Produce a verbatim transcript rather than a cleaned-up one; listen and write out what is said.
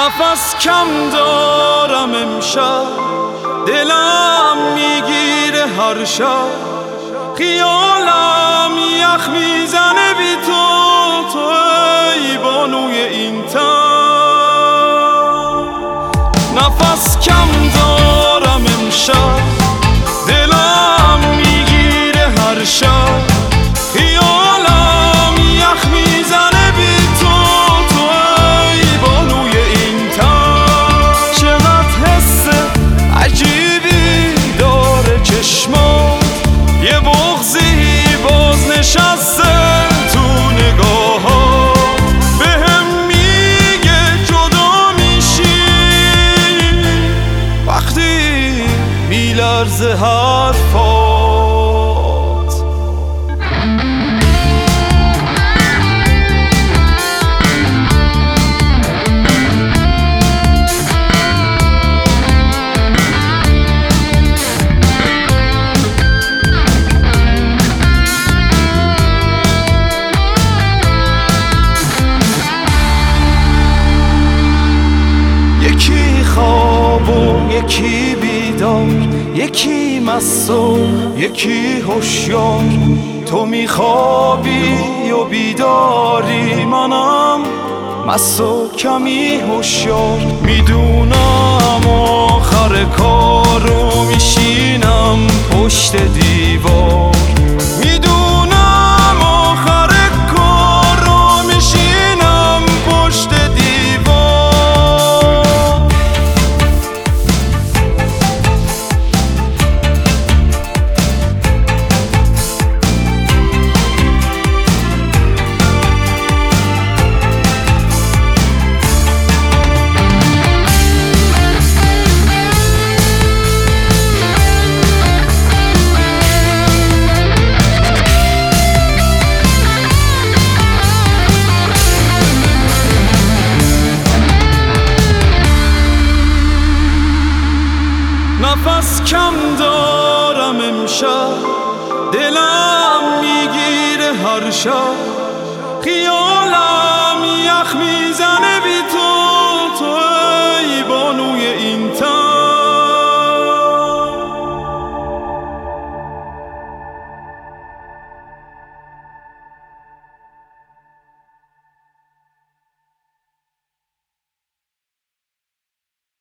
نفس کم دارم امشب، دلم میگیره هر شب، خیالم یخ میزنه بی تو، تو ای بانوی این تن. نفس کم دارم امشب، دلم میگیره هر شب، خیالم یخ میزنه بی تو، تو ای بانوی این تن. چقدر حس عجیبی داره چشمات، یه بغضی باز نشسته تو نگاهات، بهم میگه جدا میشی وقتی میلرزه حرفات. یکی خواب و یکی بیدار، یکی مست و یکی هوشیار، تو میخوابی و بیداری، منم مست و کمی هوشیار. میدونم آخر کارو میشینم پشت دیوار، میدونم آخر کارو میشینم پشت دیوار. نفس کم دارم امشب، دلم میگیره هر شب، خیالم یخ میزنه بی تو،